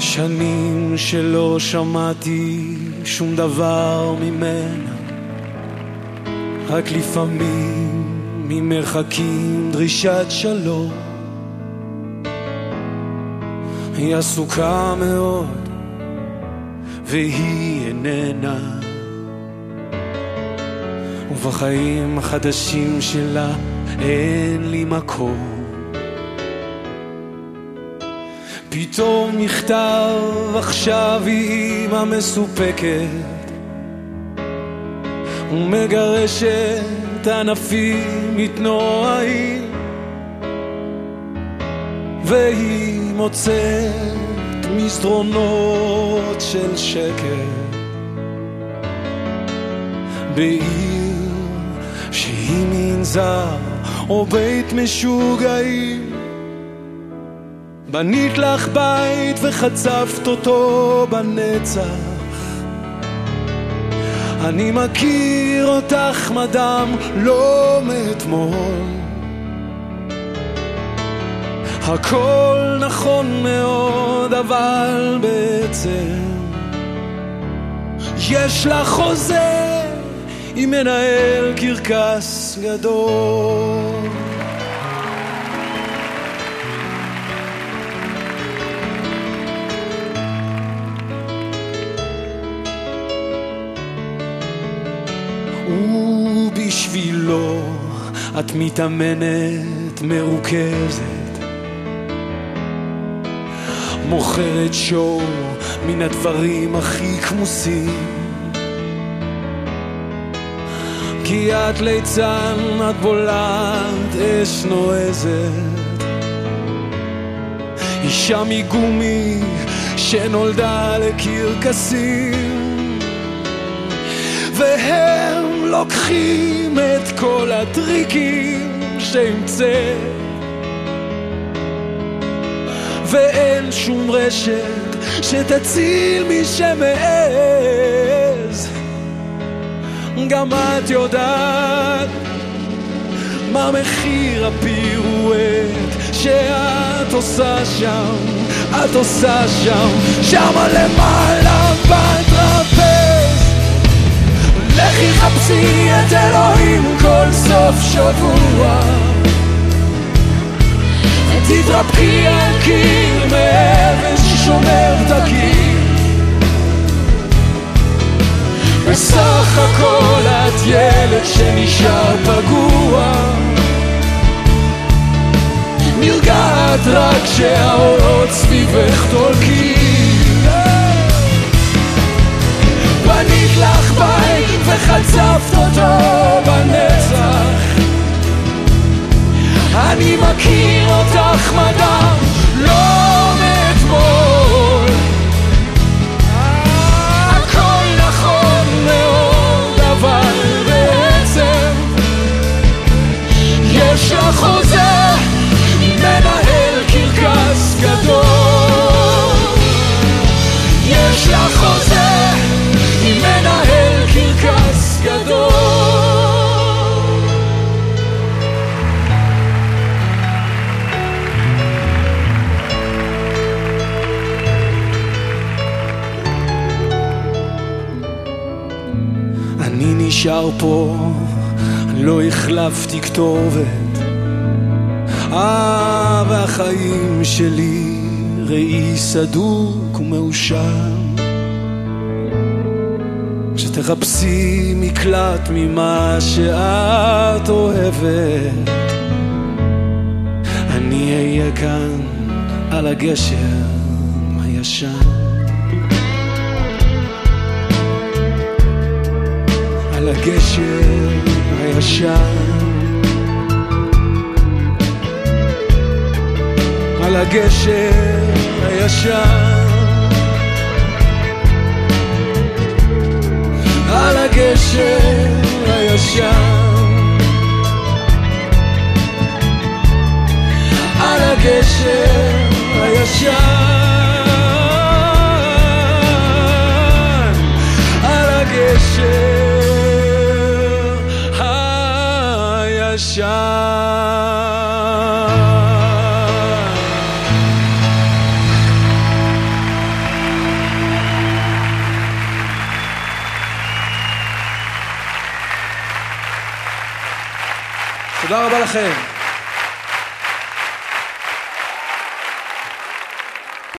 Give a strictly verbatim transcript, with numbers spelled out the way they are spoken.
שנים שלא שמעתי שום דבר ממנה, רק לפעמים ממרחקים דרישת שלום. היא עסוקה מאוד והיא איננה, ובחיים החדשים שלה אין לי מקום. פתאום מכתב, עכשיו היא אמא מסופקת ומגרשת ענפים מתנועעים, והיא מוצאת מסדרונות של שקט בעיר שהיא מנזר או בית משוגעים. בנית לך בית וחצפת אותו בנצח, אני מכיר אותך מדם לא מאתמול. הכל נכון מאוד, אבל בעצם יש לך חוזה עם מנהל קרקס גדול. ובשבילו את מתאמנת מרוכזת, מוכרת שואו מן הדברים הכי כמוסים, כי את ליצן, את בולעת אש נועזת, אישה מגומי שנולדה לקרקסים, והם לוקחים את כל הטריקים שהמצאת, ואין שום רשת שתציל מי שמעז. גם את יודעת מה מחיר הפירואט שאת עושה שם, את עושה שם, שמה למעלה בטרפז. לכי חפשי את אלוהים כל סוף שבוע, תתרפקי על קיר מאבן ששומר תקיר. בסך הכל את ילד שנשאר פגוע, נרגעת רק שהאורות סביבך דולקים. בנית לך בית וחצפת אותו בנצח, אני מכיר אותך מדם לא מאתמול. הכל נכון מאוד, אבל בעצם יש לך חוזה עם מנהל קרקס גדול. יש לך חוזה עם מנהל קרקס גדול. אני נשאר פה, לא החלפתי כתובת, אה, והחיים שלי ראי סדוק ומאושר. כשתחפשי מקלט ממה שאת אוהבת, אני אהיה כאן על הגשר הישן, על הגשר הישן, על הגשר הישן, על הגשר הישן, על הגשר הישן, על הגשר הישן. תודה רבה לכם.